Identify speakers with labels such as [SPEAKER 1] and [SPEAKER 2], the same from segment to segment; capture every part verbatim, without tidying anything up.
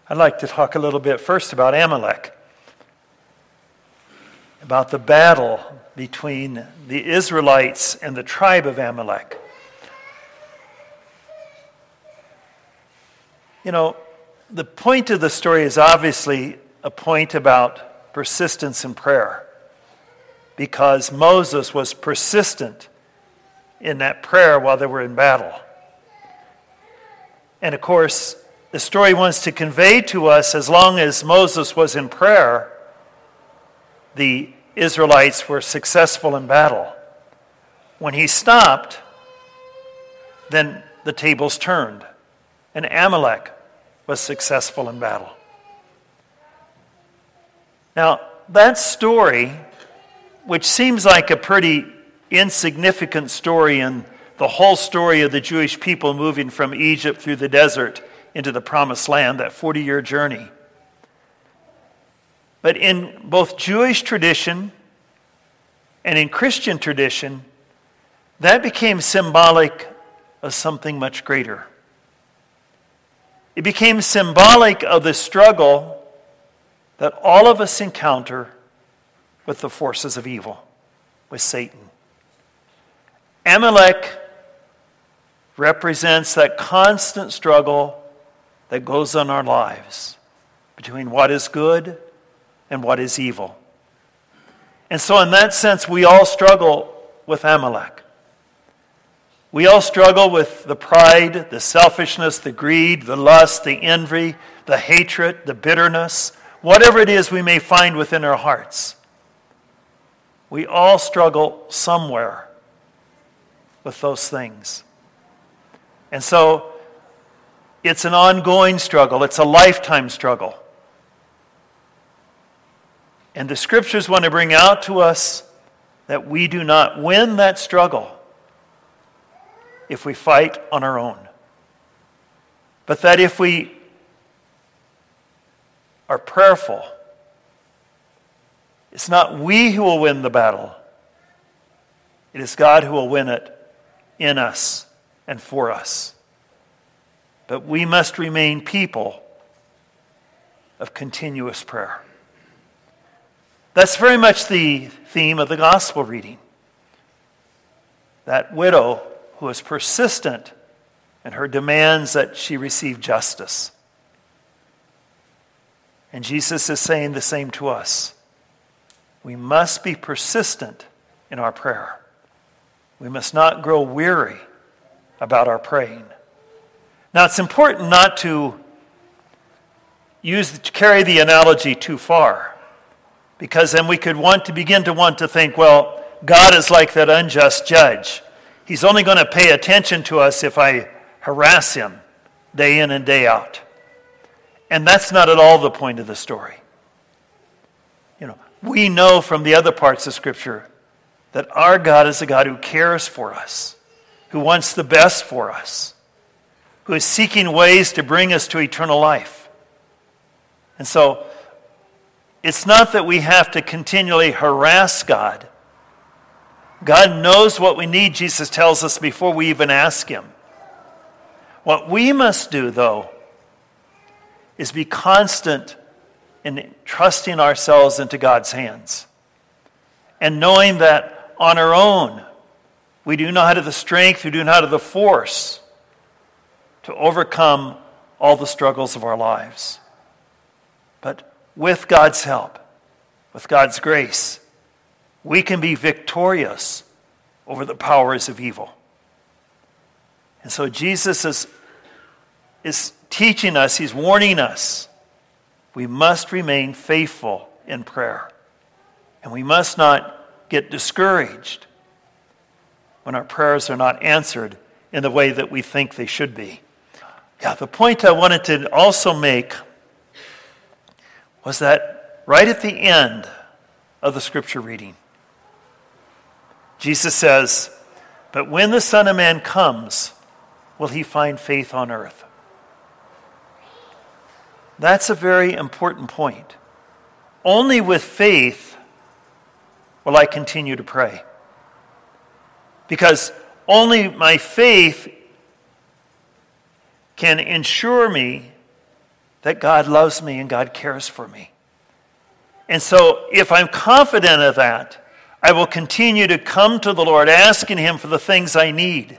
[SPEAKER 1] I'd like to talk a little bit first about Amalek, about the battle between the Israelites and the tribe of Amalek. You know, the point of the story is obviously a point about persistence in prayer, because Moses was persistent in that prayer while they were in battle. And of course, the story wants to convey to us, as long as Moses was in prayer, the Israelites were successful in battle. When he stopped, then the tables turned, and Amalek was successful in battle. Now, that story, which seems like a pretty insignificant story in the whole story of the Jewish people moving from Egypt through the desert into the promised land, that forty-year journey. But in both Jewish tradition and in Christian tradition, that became symbolic of something much greater. It became symbolic of the struggle that all of us encounter with the forces of evil, with Satan. Amalek represents that constant struggle that goes on in our lives between what is good and what is evil. And so in that sense, we all struggle with Amalek. We all struggle with the pride, the selfishness, the greed, the lust, the envy, the hatred, the bitterness, whatever it is we may find within our hearts. We all struggle somewhere with those things. And so it's an ongoing struggle. It's a lifetime struggle. And the scriptures want to bring out to us that we do not win that struggle if we fight on our own. But that if we are prayerful, it's not we who will win the battle. It is God who will win it in us and for us. But we must remain people of continuous prayer. That's very much the theme of the gospel reading. That widow who was persistent in her demands that she receive justice. And Jesus is saying the same to us. We must be persistent in our prayer. We must not grow weary about our praying. Now, it's important not to use to carry the analogy too far, because then we could want to begin to want to think, well, God is like that unjust judge. He's only going to pay attention to us if I harass him day in and day out. And that's not at all the point of the story. You know, we know from the other parts of Scripture that our God is a God who cares for us, who wants the best for us, who is seeking ways to bring us to eternal life. And so, it's not that we have to continually harass God. God knows what we need, Jesus tells us, before we even ask him. What we must do, though, is be constant in trusting ourselves into God's hands. And knowing that on our own, we do not have the strength, we do not have the force to overcome all the struggles of our lives. But with God's help, with God's grace, we can be victorious over the powers of evil. And so Jesus is, is teaching us, he's warning us, we must remain faithful in prayer. And we must not get discouraged when our prayers are not answered in the way that we think they should be. Yeah, the point I wanted to also make was that right at the end of the scripture reading, Jesus says, "But when the Son of Man comes, will he find faith on earth?" That's a very important point. Only with faith will I continue to pray. Because only my faith can ensure me that God loves me and God cares for me. And so if I'm confident of that, I will continue to come to the Lord, asking him for the things I need,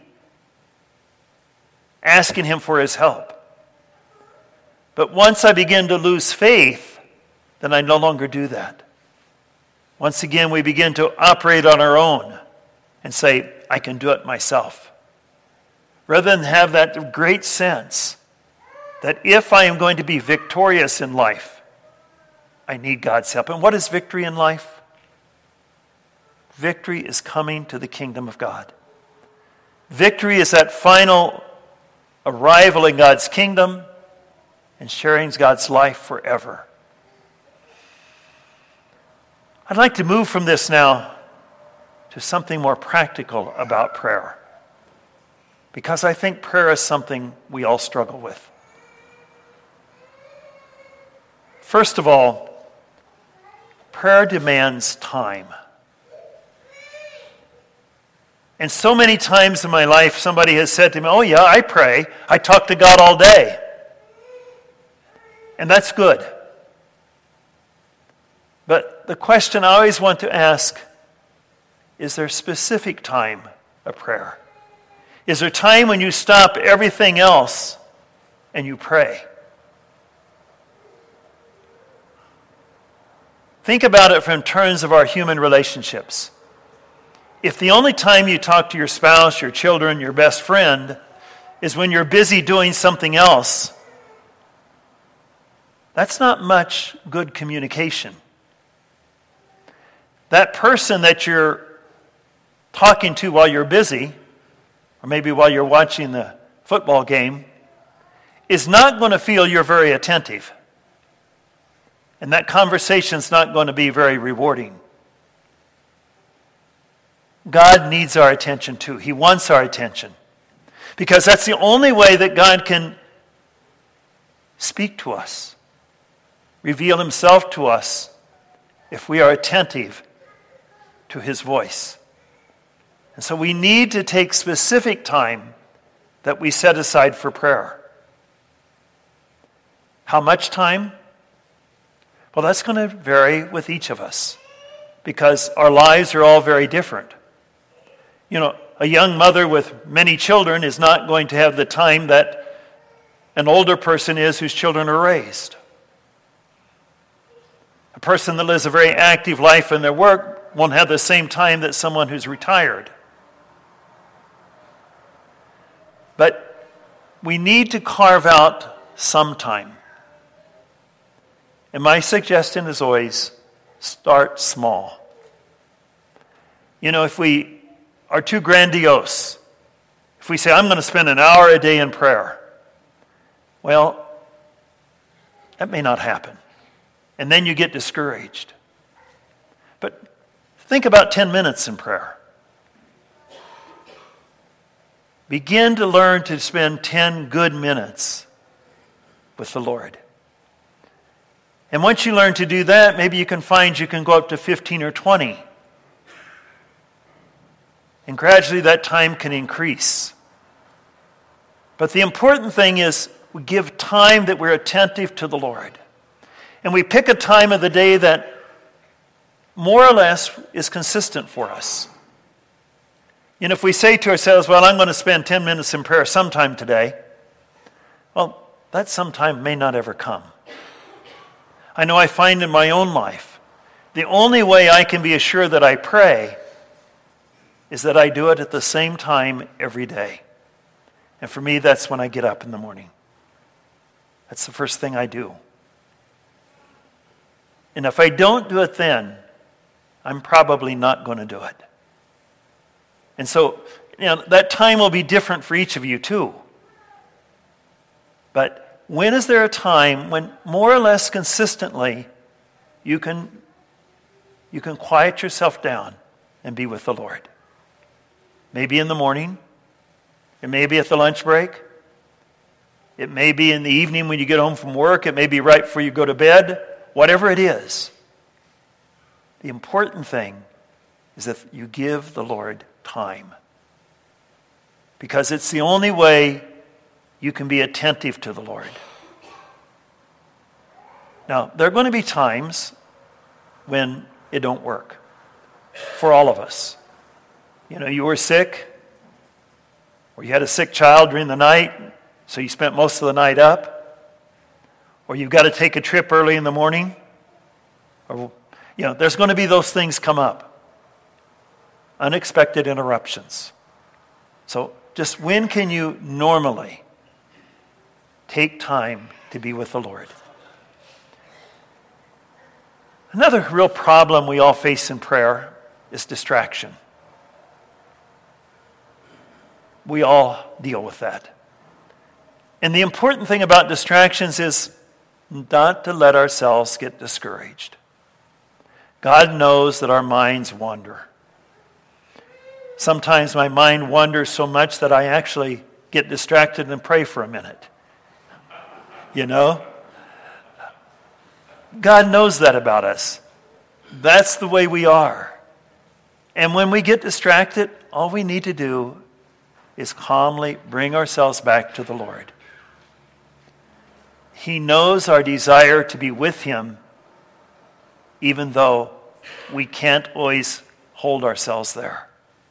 [SPEAKER 1] asking him for his help. But once I begin to lose faith, then I no longer do that. Once again, we begin to operate on our own and say, I can do it myself. Rather than have that great sense that if I am going to be victorious in life, I need God's help. And what is victory in life? Victory is coming to the kingdom of God. Victory is that final arrival in God's kingdom and sharing God's life forever. I'd like to move from this now to something more practical about prayer, because I think prayer is something we all struggle with. First of all, prayer demands time. And so many times in my life, somebody has said to me, oh yeah, I pray. I talk to God all day. And that's good. But the question I always want to ask, is there specific time of prayer? Is there time when you stop everything else and you pray? Think about it from terms of our human relationships. If the only time you talk to your spouse, your children, your best friend is when you're busy doing something else, that's not much good communication. That person that you're talking to while you're busy, or maybe while you're watching the football game, is not going to feel you're very attentive. And that conversation's not going to be very rewarding. God needs our attention too. He wants our attention. Because that's the only way that God can speak to us, reveal himself to us, if we are attentive to his voice. And so we need to take specific time that we set aside for prayer. How much time? Well, that's going to vary with each of us, because our lives are all very different. You know, a young mother with many children is not going to have the time that an older person is whose children are raised. A person that lives a very active life in their work won't have the same time that someone who's retired. But we need to carve out some time. And my suggestion is always, start small. You know, if we are too grandiose, if we say, I'm going to spend an hour a day in prayer, well, that may not happen. And then you get discouraged. But think about ten minutes in prayer. Begin to learn to spend ten good minutes with the Lord. And once you learn to do that, maybe you can find you can go up to fifteen or twenty. And gradually that time can increase. But the important thing is we give time that we're attentive to the Lord. And we pick a time of the day that more or less is consistent for us. And if we say to ourselves, well, I'm going to spend ten minutes in prayer sometime today, well, that sometime may not ever come. I know I find in my own life, the only way I can be assured that I pray is that I do it at the same time every day. And for me, that's when I get up in the morning. That's the first thing I do. And if I don't do it then, I'm probably not going to do it. And so, you know, that time will be different for each of you too. But when is there a time when more or less consistently you can, you can quiet yourself down and be with the Lord? Maybe in the morning. It may be at the lunch break. It may be in the evening when you get home from work. It may be right before you go to bed. Whatever it is, the important thing is that you give the Lord time. Because it's the only way you can be attentive to the Lord. Now, there are going to be times when it don't work for all of us. You know, you were sick, or you had a sick child during the night, so you spent most of the night up, or you've got to take a trip early in the morning, or, you know, there's going to be those things come up. Unexpected interruptions. So just when can you normally take time to be with the Lord? Another real problem we all face in prayer is distraction. We all deal with that. And the important thing about distractions is not to let ourselves get discouraged. God knows that our minds wander. Sometimes my mind wanders so much that I actually get distracted and pray for a minute. You know? God knows that about us. That's the way we are. And when we get distracted, all we need to do is calmly bring ourselves back to the Lord. He knows our desire to be with Him, even though we can't always hold ourselves there.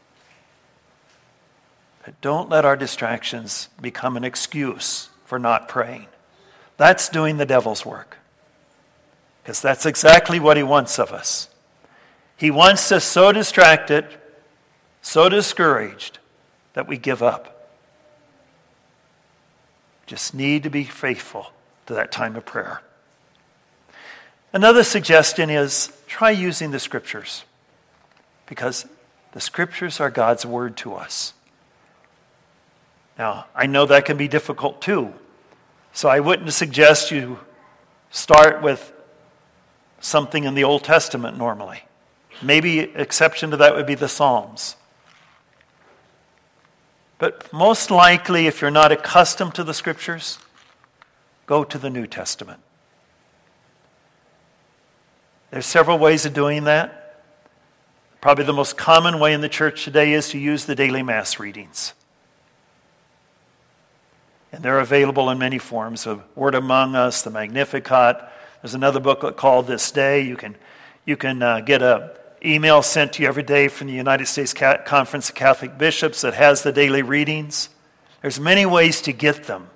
[SPEAKER 1] But don't let our distractions become an excuse for not praying. That's doing the devil's work. Because that's exactly what he wants of us. He wants us so distracted, so discouraged, that we give up. Just need to be faithful to that time of prayer. Another suggestion is try using the Scriptures, because the Scriptures are God's word to us. Now, I know that can be difficult too, so I wouldn't suggest you start with something in the Old Testament normally. Maybe exception to that would be the Psalms. But most likely, if you're not accustomed to the Scriptures, go to the New Testament. There's several ways of doing that. Probably the most common way in the church today is to use the daily Mass readings. And they're available in many forms. The Word Among Us, the Magnificat. There's another booklet called This Day. You can, you can uh, get an email sent to you every day from the United States Conference of Catholic Bishops that has the daily readings. There's many ways to get them.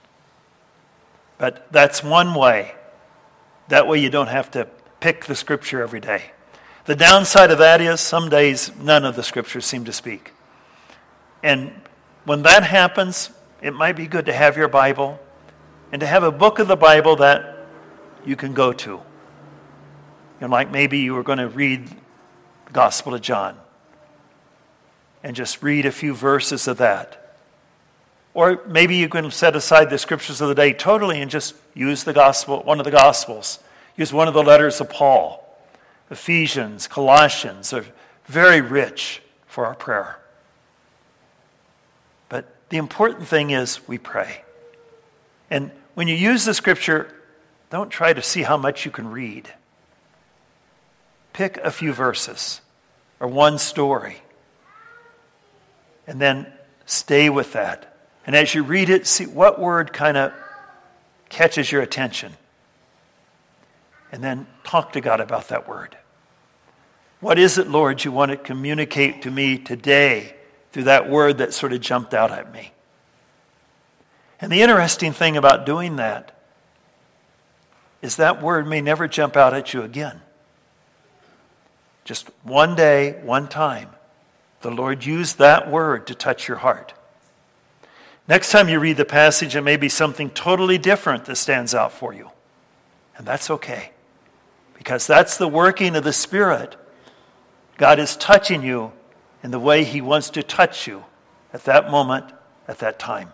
[SPEAKER 1] But that's one way. That way you don't have to pick the Scripture every day. The downside of that is some days none of the Scriptures seem to speak. And when that happens, it might be good to have your Bible and to have a book of the Bible that you can go to. You know, like maybe you were going to read the Gospel of John and just read a few verses of that. Or maybe you can set aside the Scriptures of the day totally and just use the Gospel, one of the Gospels. Use one of the letters of Paul. Ephesians, Colossians are very rich for our prayer. But the important thing is we pray. And when you use the Scripture, don't try to see how much you can read. Pick a few verses or one story. And then stay with that. And as you read it, see what word kind of catches your attention. And then talk to God about that word. What is it, Lord, you want to communicate to me today through that word that sort of jumped out at me? And the interesting thing about doing that is that word may never jump out at you again. Just one day, one time, the Lord used that word to touch your heart. Next time you read the passage, it may be something totally different that stands out for you. And that's okay. Because that's the working of the Spirit. God is touching you in the way He wants to touch you at that moment, at that time.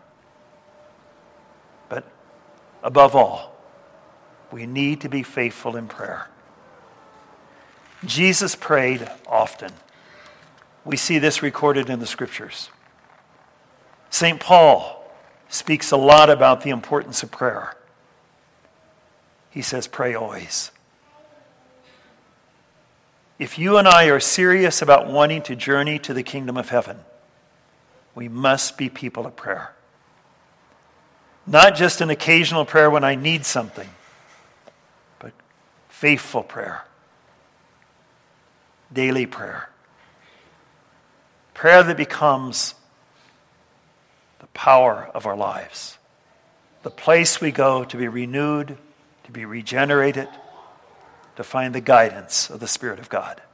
[SPEAKER 1] But above all, we need to be faithful in prayer. Jesus prayed often. We see this recorded in the Scriptures. Saint Paul speaks a lot about the importance of prayer. He says, pray always. If you and I are serious about wanting to journey to the kingdom of heaven, we must be people of prayer. Not just an occasional prayer when I need something, faithful prayer, daily prayer. Prayer that becomes the power of our lives, the place we go to be renewed, to be regenerated, to find the guidance of the Spirit of God.